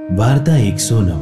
વાર્તા 109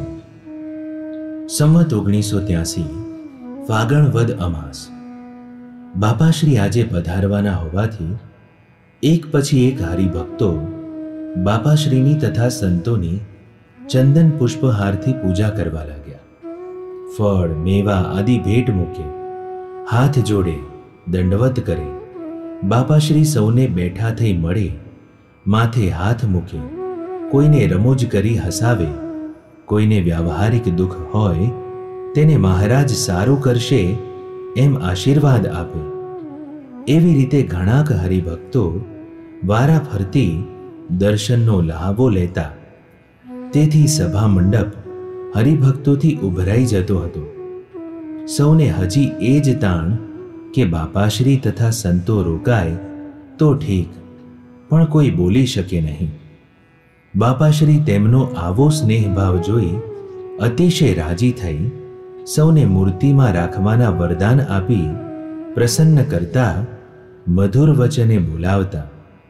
સંવત 1983 ફાગણ વદ અમાસ। બાપાશ્રી આજે પધારવાના હોવાથી એક પછી એક હરિભક્તો બાપાશ્રીની તથા સંતોની ચંદન પુષ્પહારથી પૂજા કરવા લાગ્યા। ફળ મેવા આદિ ભેટ મૂકે, હાથ જોડે, દંડવત કરે। બાપાશ્રી સૌને બેઠા થઈ મળે, માથે હાથ મૂકે, કોઈને રમૂજ કરી હસાવે, કોઈને વ્યાવહારિક દુઃખ હોય તેને મહારાજ સારું કરશે એમ આશીર્વાદ આપે। એવી રીતે ઘણાક હરિભક્તો વારા ફરતી દર્શનનો લહાવો લેતા, તેથી સભા મંડપ હરિભક્તોથી ઉભરાઈ જતો હતો। સૌને હજી એ જ તાણ કે બાપાશ્રી તથા સંતો રોકાય તો ઠીક, પણ કોઈ બોલી શકે નહીં। બાપાશ્રી તેમનો આવો સ્નેહભાવ જોઈ અતિશય રાજી થઈ સૌને મૂર્તિમાં રાખવાના વરદાન આપી પ્રસન્ન કરતા, મધુર વચને બોલાવતા।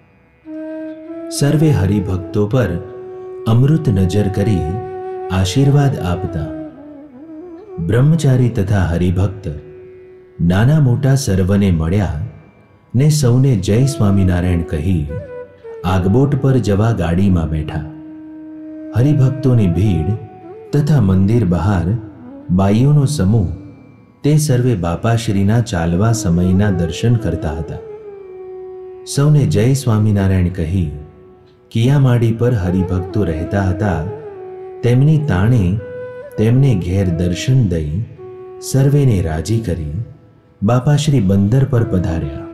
સર્વે હરિભક્તો પર અમૃત નજર કરી આશીર્વાદ આપતા। બ્રહ્મચારી તથા હરિભક્ત નાના મોટા સર્વને મળ્યા ને સૌને જય સ્વામિનારાયણ કહી આગબોટ પર જવા ગાડીમાં બેઠા। હરિભક્તોની ભીડ તથા મંદિર બહાર બાઈઓનો સમૂહ તે સર્વે બાપાશ્રીના ચાલવા સમયના દર્શન કરતા હતા। સૌને જય સ્વામિનારાયણ કહી કિયામાડી પર હરિભક્તો રહેતા હતા, તેમની તાણે તેમને ઘેર દર્શન દઈ સર્વેને રાજી કરી બાપાશ્રી બંદર પર પધાર્યા।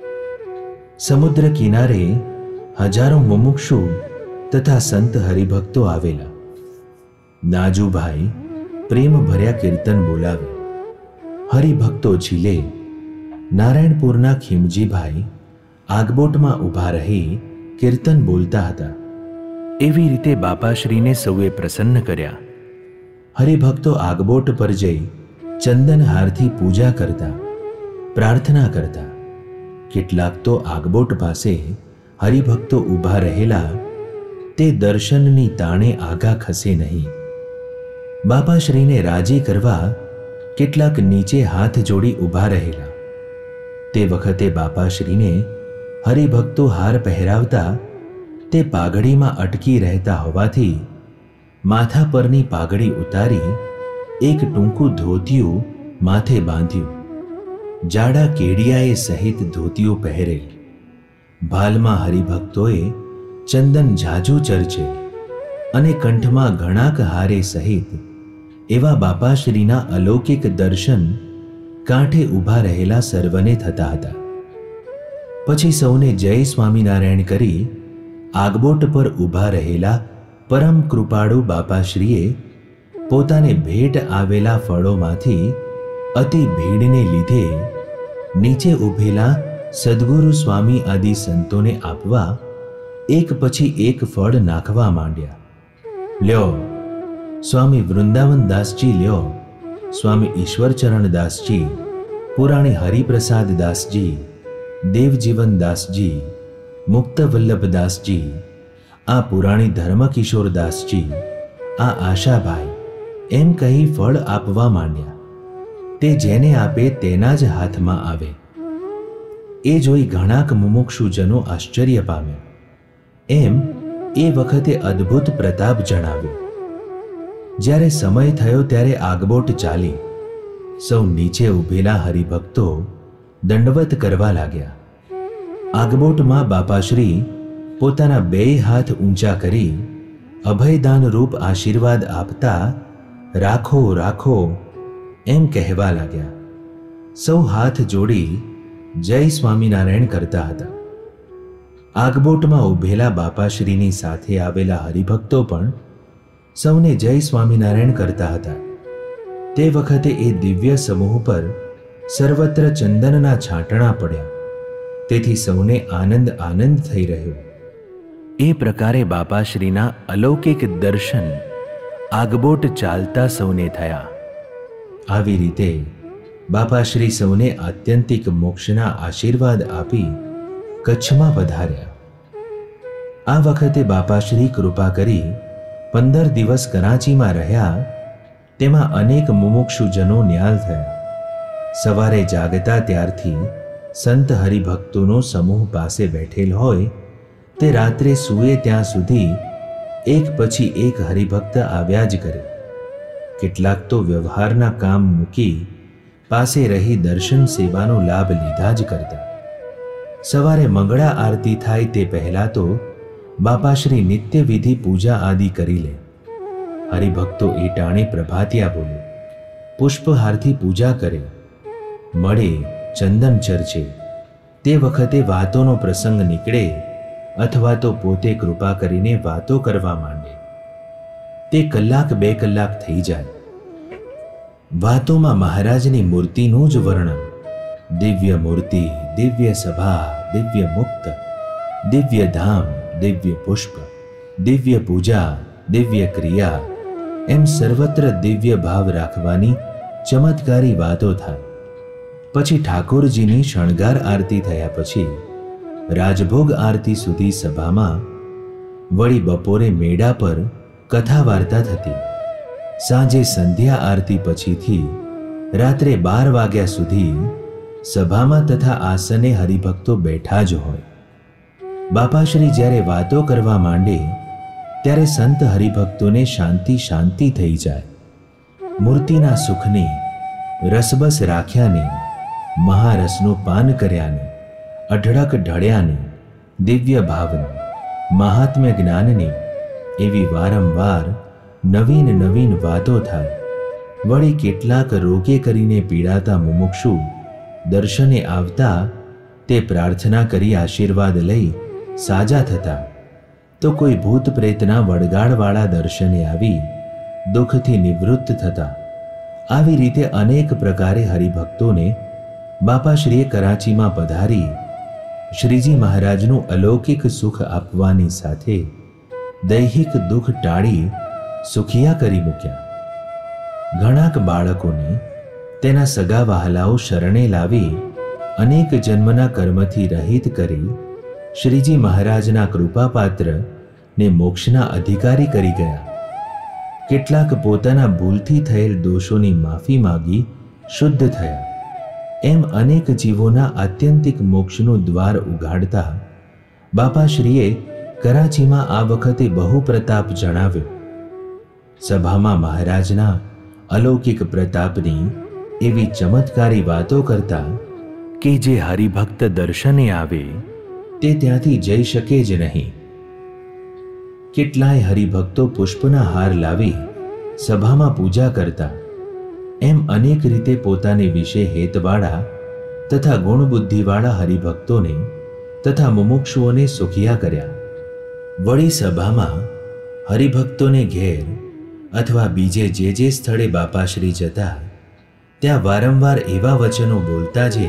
સમુદ્ર કિનારે હજારો મુમુક્ષુ તથા સંત હરિભક્તો આવેલા। નાજુભાઈ પ્રેમ ભર્યા કીર્તન બોલાવે, હરિભક્તો ઝીલે। નારાયણપુરના ખીમજીભાઈ આગબોટમાં ઊભા રહી કીર્તન બોલતા હતા। એવી રીતે બાપાશ્રીને સૌએ પ્રસન્ન કર્યા। હરિભક્તો આગબોટ પર જઈ ચંદનહારથી પૂજા કરતા, પ્રાર્થના કરતા। કેટલાક તો આગબોટ પાસે હરિભક્તો ઊભા રહેલા તે દર્શનની તાણે આગા ખસે નહીં। બાપાશ્રીને રાજી કરવા કેટલાક નીચે હાથ જોડી ઊભા રહેલા। તે વખતે બાપાશ્રીને હરિભક્તો હાર પહેરાવતા તે પાઘડીમાં અટકી રહેતા હોવાથી માથા પરની પાઘડી ઉતારી એક ટૂંકું ધોતિયું માથે બાંધ્યું। જાડા કેડિયાએ સહિત ધોતિયું પહેરેલ। ભાલમાં હરિભક્તોએ ચંદન ઝાઝું ચર્ચે અને કંઠમાં ઘણાક હારે સહિત એવા બાપાશ્રીના અલૌકિક દર્શન કાંઠે ઊભા રહેલા સર્વને થતા હતા। પછી સૌને જય સ્વામિનારાયણ કરી આગબોટ પર ઊભા રહેલા પરમ કૃપાળુ બાપાશ્રીએ પોતાને ભેટ આવેલા ફળોમાંથી અતિ ભીડને લીધે નીચે ઊભેલા સદ્ગુરુ સ્વામી આદિ સંતોને આપવા એક પછી એક ફળ નાખવા માંડ્યા। લ્યો સ્વામી વૃંદાવનદાસજી, લ્યો સ્વામી ઈશ્વરચરણદાસજી, પુરાણી હરિપ્રસાદ દાસજી, દેવજીવનદાસજી, મુક્તવલ્લભદાસજી, આ પુરાણી ધર્મકિશોરદાસજી, આ આશાભાઈ, એમ કહી ફળ આપવા માંડ્યા। તે જેને આપે તેના જ હાથમાં આવે। એ જોઈ ઘણાક મુમુક્ષુજનો આશ્ચર્ય પામે। એમ એ વખતે અદ્ભુત પ્રતાપ જણાવ્યો। જ્યારે સમય થયો ત્યારે આગબોટ ચાલી સૌ નીચે ઊભેલા હરિભક્તો દંડવત કરવા લાગ્યા। આગબોટમાં બાપાશ્રી પોતાના બેય હાથ ઊંચા કરી અભયદાન રૂપ આશીર્વાદ આપતા રાખો રાખો એમ કહેવા લાગ્યા। સૌ હાથ જોડી જય સ્વામિનારાયણ કરતા હતા। આગબોટમાં ઊભેલા બાપાશ્રીની સાથે આવેલા હરિભક્તો પણ સૌને જય સ્વામિનારાયણ કરતા હતા। તે વખતે એ દિવ્ય સમૂહ પર સર્વત્ર ચંદનના છાંટણા પડ્યા, તેથી સૌને આનંદ આનંદ થઈ રહ્યો। એ પ્રકારે બાપાશ્રીના અલૌકિક દર્શન આગબોટ ચાલતા સૌને થયા। આવી રીતે બાપાશ્રી સૌને આત્યંતિક મોક્ષના આશીર્વાદ આપી કચ્છમાં પધાર્યા। આ વખતે બાપાશ્રી કૃપા કરી 15 દિવસ કરાચીમાં રહ્યા તેમાં અનેક મુમુક્ષુજનો ન્યાલ થયા. સવારે જાગતા ત્યારથી સંત હરિભક્તોનો સમૂહ પાસે બેઠેલ હોય તે રાત્રે સૂએ ત્યાં સુધી એક પછી એક હરિભક્ત આવ્યા જ કરે. કેટલાક તો વ્યવહારના કામ મૂકી પાસે રહી દર્શન સેવાનો લાભ લીધા જ કરતા. સવારે મંગળા આરતી થાય તે પહેલા તો બાપાશ્રી નિત્ય વિધિ પૂજા આદિ કરી લે. હરિભક્તો એ ટાણે પ્રભાતિયા બોલે, પુષ્પહારથી પૂજા કરે, મળે, ચંદન ચર્ચે. તે વખતે વાતોનો પ્રસંગ નીકળે અથવા તો પોતે કૃપા કરીને વાતો કરવા માંડે. તે કલાક 2 કલાક થઈ જાય. વાતોમાં મહારાજની મૂર્તિનું જ વર્ણન. દિવ્ય મૂર્તિ, દિવ્ય સભા, દિવ્ય મુક્ત, દિવ્ય ધામ, દિવ્ય પુષ્પ, દિવ્ય પૂજા, દિવ્ય ક્રિયા, એમ સર્વત્ર દિવ્ય ભાવ રાખવાની ચમત્કારી વાતો થાય. પછી ઠાકોરજીની શણગાર આરતી થયા પછી રાજભોગ આરતી સુધી સભામાં, વળી બપોરે મેળા પર કથા વાર્તા થતી. સાંજે સંધ્યા આરતી પછીથી રાત્રે 12 વાગ્યા સુધી સભામાં તથા આસને હરિભક્તો બેઠા જ હોય. બાપાશ્રી જ્યારે વાતો કરવા માંડે ત્યારે સંત હરિભક્તોને શાંતિ શાંતિ થઈ જાય. મૂર્તિના સુખની, રસબસ રાખ્યાની, મહારસનું પાન કર્યાની, અઢળક ઢળ્યાની, દિવ્ય ભાવની, મહાત્મ્ય જ્ઞાનની એવી વારંવાર નવીન નવીન વાતો થાય. વળી કેટલાક રોગે કરીને પીડાતા મુમુક્ષુ દર્શને આવતા તે પ્રાર્થના કરી આશીર્વાદ લઈ સાજા થતા. તો કોઈ ભૂત પ્રેતના વળગાડવાળા દર્શને આવી દુઃખથી નિવૃત્ત થતા. આવી રીતે અનેક પ્રકારે હરિભક્તોને બાપાશ્રીએ કરાચીમાં પધારી શ્રીજી મહારાજનું અલૌકિક સુખ આપવાની સાથે દૈહિક દુઃખ ટાળી સુખિયા કરી મૂક્યા. ઘણાક બાળકોને તેના સગા વહાલાઓ શરણે લાવી અનેક જન્મના કર્મથી રહિત કરી શ્રીજી મહારાજના કૃપાપાત્ર ને મોક્ષના અધિકારી કરી ગયા. કેટલાક પોતાના ભૂલથી થયેલ દોષોની માફી માગી શુદ્ધ થયા. એમ અનેક જીવોના આત્યંતિક મોક્ષનું દ્વાર ઉઘાડતા બાપાશ્રીએ કરાચીમાં આ વખતે બહુ પ્રતાપ જણાવ્યો. સભામાં મહારાજના અલૌકિક પ્રતાપની એવી ચમત્કારી વાતો કરતા કે જે હરિભક્ત દર્શને આવે તે ત્યાંથી જઈ શકે જ નહીં. કેટલાય હરિભક્તો પુષ્પના હાર લાવી સભામાં પૂજા કરતા. એમ અનેક રીતે પોતાને વિશે હેતવાળા તથા ગુણબુદ્ધિવાળા હરિભક્તોને તથા મુમુક્ષુઓને સુખિયા કર્યા. વળી સભામાં હરિભક્તોને ઘેર અથવા બીજે જે સ્થળે બાપાશ્રી જતા ત્યાં વારંવાર એવા વચનો બોલતા જે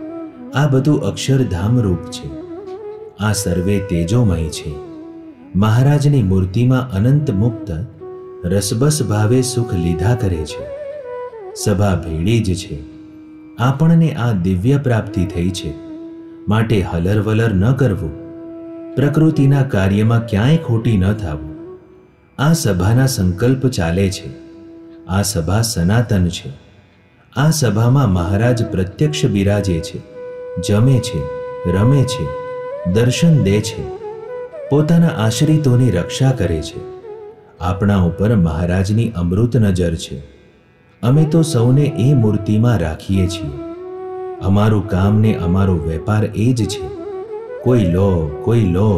આ બધું અક્ષરધામ રૂપ છે, આ સર્વે તેજોમય છે, મહારાજની મૂર્તિમાં અનંત મુક્ત રસબસ ભાવે સુખ લીધા કરે છે, સભા ભેળી જ છે, આપણને આ દિવ્ય પ્રાપ્તિ થઈ છે, માટે હલરવલર ન કરવું, પ્રકૃતિના કાર્યમાં ક્યાંય ખોટી ન થવું. આ સભાના સંકલ્પ ચાલે છે, આ સભા સનાતન છે, આ સભામાં મહારાજ પ્રત્યક્ષ બિરાજે છે, જમે છે, રમે છે, દર્શન દે છે, પોતાના આશ્રિતોની રક્ષા કરે છે. આપણા ઉપર મહારાજની અમૃત નજર છે. અમે તો સૌને એ મૂર્તિમાં રાખીએ છીએ. અમારું કામ ને અમારો વેપાર એ જ છે. કોઈ લો, કોઈ લો.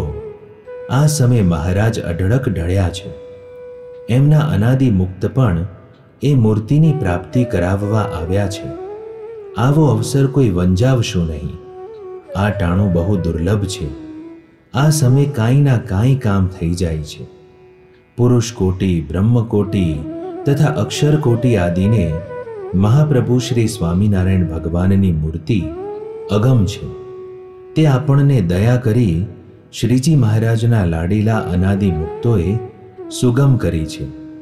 આ સમયે મહારાજ અઢળક ઢળ્યા છે. એમના અનાદિ મુક્ત પણ એ મૂર્તિની પ્રાપ્તિ કરાવવા આવ્યા છે. આવો અવસર કોઈ વંજાવશો નહીં. આ ટાણું બહુ દુર્લભ છે. આ સમયે કાંઈ ના કાંઈ કામ થઈ જાય છે. પુરુષ કોટી, બ્રહ્મકોટી તથા અક્ષરકોટી આદિને મહાપ્રભુ શ્રી સ્વામિનારાયણ ભગવાનની મૂર્તિ અગમ છે. તે આપણને દયા કરી શ્રીજી મહારાજના લાડીલા અનાદિ મુક્તોએ સુગમ કરી છે.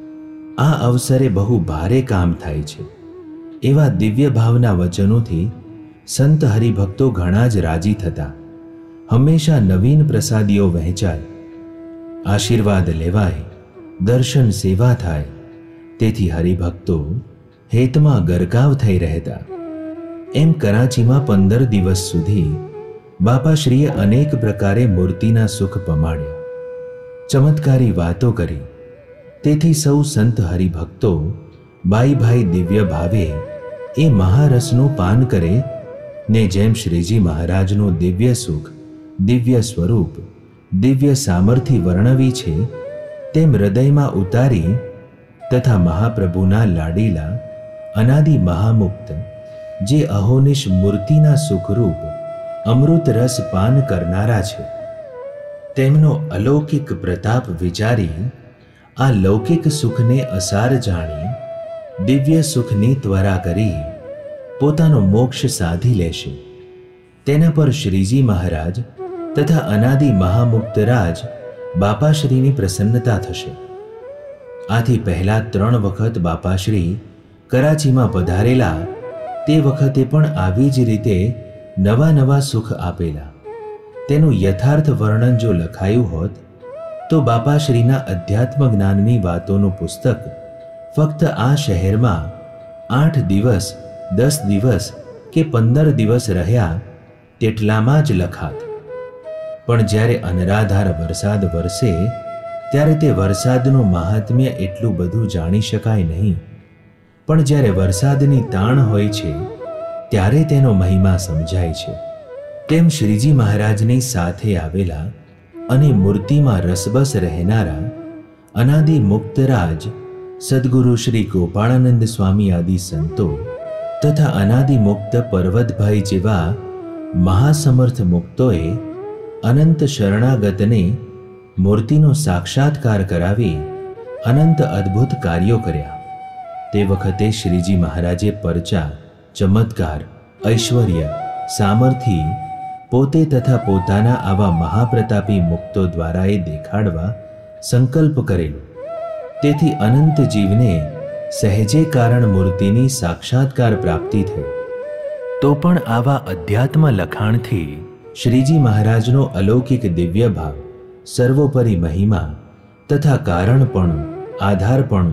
આ અવસરે બહુ ભારે કામ થાય છે. એવા દિવ્ય ભાવના વચનોથી સંત હરિભક્તો ઘણા જ રાજી થતા. હંમેશા નવીન પ્રસાદીઓ વહેંચાય, આશીર્વાદ લેવાય, દર્શન સેવા થાય, તેથી હરિભક્તો હેતમાં ગરકાવ થઈ રહેતા. એમ કરાચીમાં 15 દિવસ સુધી બાપાશ્રીએ અનેક પ્રકારે મૂર્તિના સુખ પમાડ્યા, ચમત્કારી વાતો કરી. તેથી સૌ સંત હરિભક્તો ભાઈ દિવ્ય ભાવે એ મહારસનું પાન કરે ને જેમ શ્રીજી મહારાજનું દિવ્ય સુખ, દિવ્ય સ્વરૂપ, દિવ્ય સામર્થ્ય વર્ણવી છે તેમ હૃદયમાં ઉતારી તથા મહાપ્રભુના લાડીલા અનાદિ મહામુક્ત જે અહોનિશ મૂર્તિના સુખરૂપ અમૃત રસ પાન કરનારા છે તેમનો અલૌકિક પ્રતાપ વિચારી આ લૌકિક સુખને અસાર જાણી દિવ્ય સુખની ત્વરા કરી પોતાનો મોક્ષ સાધી લેશે. તેના પર શ્રીજી મહારાજ તથા અનાદિ મહામુક્તરાજ બાપાશ્રીની પ્રસન્નતા થશે. આથી પહેલા 3 વખત બાપાશ્રી કરાચીમાં પધારેલા તે વખતે પણ આવી જ રીતે નવા સુખ આપેલા. તેનું યથાર્થ વર્ણન જો લખાયું હોત તો બાપાશ્રીના અધ્યાત્મ જ્ઞાનની વાતોનું પુસ્તક ફક્ત આ શહેરમાં 8 દિવસ, 10 દિવસ કે 15 દિવસ રહ્યા તેટલામાં જ લખાત. પણ જ્યારે અનરાધાર વરસાદ વરસે ત્યારે તે વરસાદનું મહાત્મ્ય એટલું બધું જાણી શકાય નહીં, પણ જ્યારે વરસાદની તાણ હોય છે ત્યારે તેનો મહિમા સમજાય છે. તેમ શ્રીજી મહારાજની સાથે આવેલા અને મૂર્તિમાં રસબસ રહેનારા અનાદિ મુક્તરાજ સદગુરુ શ્રી ગોપાળાનંદ સ્વામી આદિ સંતો તથા અનાદિ મુક્ત પર્વતભાઈ જેવા મહાસમર્થ મુક્તોએ અનંત શરણાગતને મૂર્તિનો સાક્ષાત્કાર કરાવી અનંત અદ્ભુત કાર્યો કર્યા. તે વખતે શ્રીજી મહારાજે પરચા, ચમત્કાર, ઐશ્વર્ય, સામર્થ્ય પોતે તથા પોતાના આવા મહાપ્રતાપી મુક્તો દ્વારા એ દેખાડવા સંકલ્પ કરેલો. તેથી અનંત જીવને સહેજે કારણ મૂર્તિની સાક્ષાત્કાર પ્રાપ્તિ થઈ. તો પણ આવા અધ્યાત્મ લખાણથી શ્રીજી મહારાજનો અલૌકિક દિવ્ય ભાવ, સર્વોપરી મહિમા તથા કારણપણું, આધારપણું,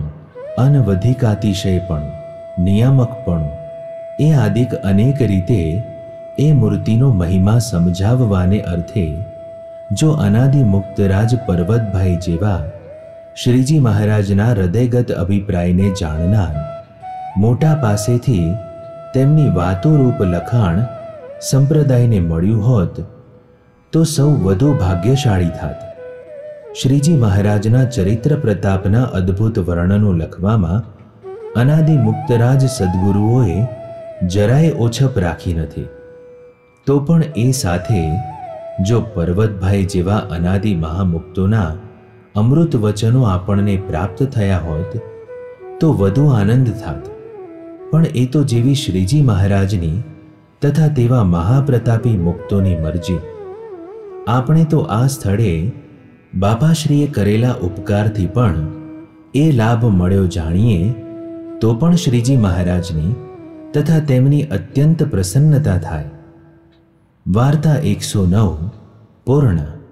અનવધિકાતિશયપણું, નિયામકપણું એ આદિક અનેક રીતે એ મૂર્તિનો મહિમા સમજાવવાને અર્થે જો અનાદિ મુક્તરાજ પર્વતભાઈ જેવા શ્રીજી મહારાજના હૃદયગત અભિપ્રાયને જાણનાર મોટા પાસેથી તેમની વાતોરૂપ લખાણ સંપ્રદાયને મળ્યું હોત તો સૌ વધુ ભાગ્યશાળી થાત. શ્રીજી મહારાજના ચરિત્ર પ્રતાપના અદ્ભુત વર્ણનો લખવામાં અનાદિ મુક્તરાજ સદ્ગુરુઓએ જરાય ઓછપ રાખી નથી. તો પણ એ સાથે જો પર્વતભાઈ જેવા અનાદિ મહામુક્તોના અમૃત વચનો આપણને પ્રાપ્ત થયા હોત તો વધુ આનંદ થાત. પણ એ તો જેવી શ્રીજી મહારાજની તથા તેવા મહાપ્રતાપી મુક્તોની મરજી. આપણે તો આ સ્થળે બાપાશ્રીએ કરેલા ઉપકારથી પણ એ લાભ મળ્યો જાણીએ તો પણ શ્રીજી મહારાજની તથા તેમની અત્યંત પ્રસન્નતા થાય. વાર્તા 109 પૂર્ણ.